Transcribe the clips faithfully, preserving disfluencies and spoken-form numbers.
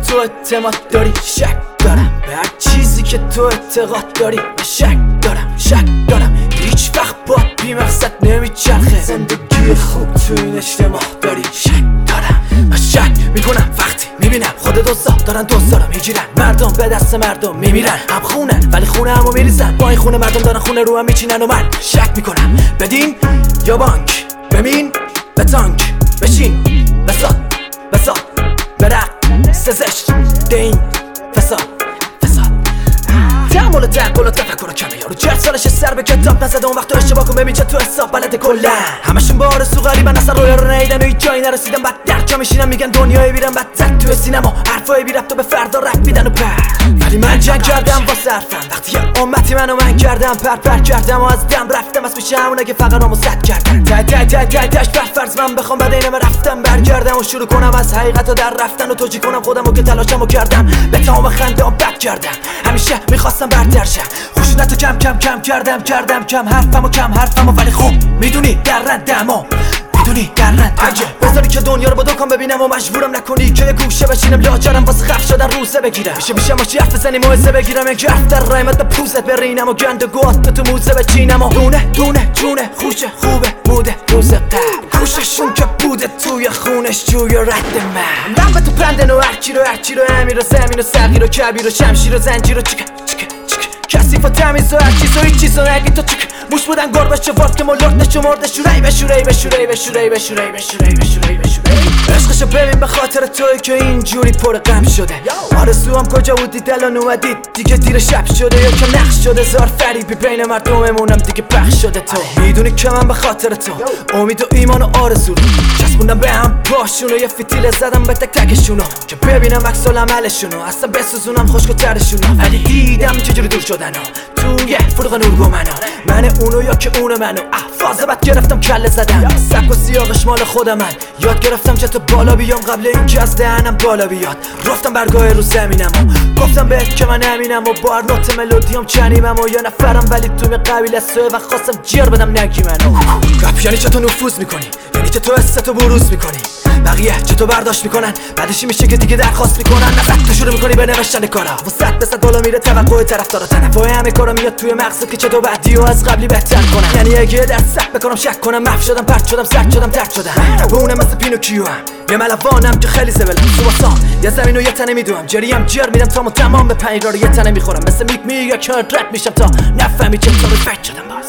تو اعتماد داری، شک دارم به هر چیزی که تو اعتقاد داری. من شک دارم شک دارم هیچ وقت باد بی مقصد نمیچرخه. زندگی خوب تو این اجتماع داری، شک دارم. من شک میکنم وقتی میبینم خود دوستا دارن دوستا رو میگیرن. مردم به دست مردم میمیرن، هم خونن ولی خونه همو میریزن. با این خونه مردم دارن خونه رو هم میچینن و من شک میکنم بدین یا بانک، بمین به تانک، بشین بسات بسات برق سزش دین فساد فساد. تعامل و تعقل و تفکر و کمه یارو چهل سالش سر به کتاب نزده. اون وقت تو اشتباه کن ببین چه تو حساب بلده کلا. همشون با آرزو غریبن اصلا رویا رو نیدن و هیچ جایی نرسیدن. بعد در جا میشینن میگن دنیای بیرن. بعد زد تو سینما حرفای بی ربط و به فردا رپ میدن و پر. ولی من جنگ کردم واسه حرفم وقتی یه امتی منو من کردم. پر پر کردم و از دم رفتم از پیش همونه که فقط نامو زد کردن. تای تای تای تای تاش بر فرض من بخوام بعد اینم رفتم برگردم و شروع کنم از حقیقت و در رفتن و توجیه کنم خودمو که تلاشمو کردم. به تمام خنده ام بد کردم، همیشه میخواستم برتر شم. خشونتو کم کم کم کردم کردم کم حرفمو کم حرفمو ولی خوب میدونی در ردمو میدونی در رد. اگه بذاری که دنیا رو با دوکان ببینم و مجبورم نکنی که یه گوشه بشینم لاجرم واسه خف شدن روزه بگیرم. میشه میشه ماشی حرف بزنیم و حسه بگیرم یک حرف در رایمت به پوزت برینم و گند و گوات تو موزه بچینم و دونه دونه جونه خوشه خوبه موده روز قبل خوششون که بوده توی خونش جوی رد من. دم به تو پندن و هرکی رو هرچی رو امیر و زمین و سقیر و کبیر و شمشیر و زنجیر و چیکه چیکه چیکه کثیف و تمیز و هر چیز و هیچ چیز و نگی تو چیکه موش بودن گربش چه وارد که ملرد نشمرده شورای به شورای به شورای به شورای به شورای به شورای به شورای به شورای. عشقشو ببین به خاطر توی که اینجوری پر غم شده. آرزوام کجا بودی الان اومدید دیگه دیر شب شده یا که نقش شده. زار فریبی بین مردممونم دیگه پخش شده. تو میدونی که من به خاطر تو امید و ایمان و آرزو رو چسبوندم به هم باشونو. یه فتیله زدم به تک تکشونو که ببینم عکس العملشونو اصلا بسوزونم خشک و ترشونو. ولی دیدم چجوری دور شدن توی فروغ نور منو. من اونو یا که اونو منو فاز بد گرفتم کله زدم. سبک و سیاقش مال خودم من یاد گرفتم چه تو بالا بیام قبل اینکه از دهنم بالا بیاد. رفتم برگاه رو زمینم و گفتم بهت که من امینم و بار نوت ملودیام چنیمم و یه نفرم ولی توی قبیله سوه و خواستم جیر بدم نگی منو. رپ یعنی چطور نفوذ میکنی، یعنی چطور حستو بروز میکنی. بقیه چطور برداشت میکنن بعدش میشه که دیگه درخواست میکنن. نزد تو شروع میکنی به نوشتن کارا و صد به صد بالا میره توقع طرفدارا. تنفع همه کارا میاد توی مغزت که چطور بعدی و از قبلی بهتر کنن. یعنی اگه در سک بکنم شک کنم محو شدم پرت شدم سرد شدم ترد شدم. بونم مثل پینوکیو هم یه ملوانم که خیلی زبلم سواسان. یه زمین و یه تنه میدوام جریم جر میدم تامو تمام به پنیر رو یه تنه میخورم. مثل میک میگه که رد میشم تا نفهمی چطوری فکر شدم باز.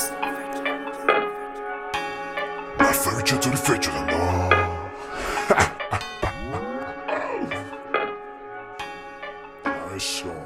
نفهمی چطوری فکر شدم باز.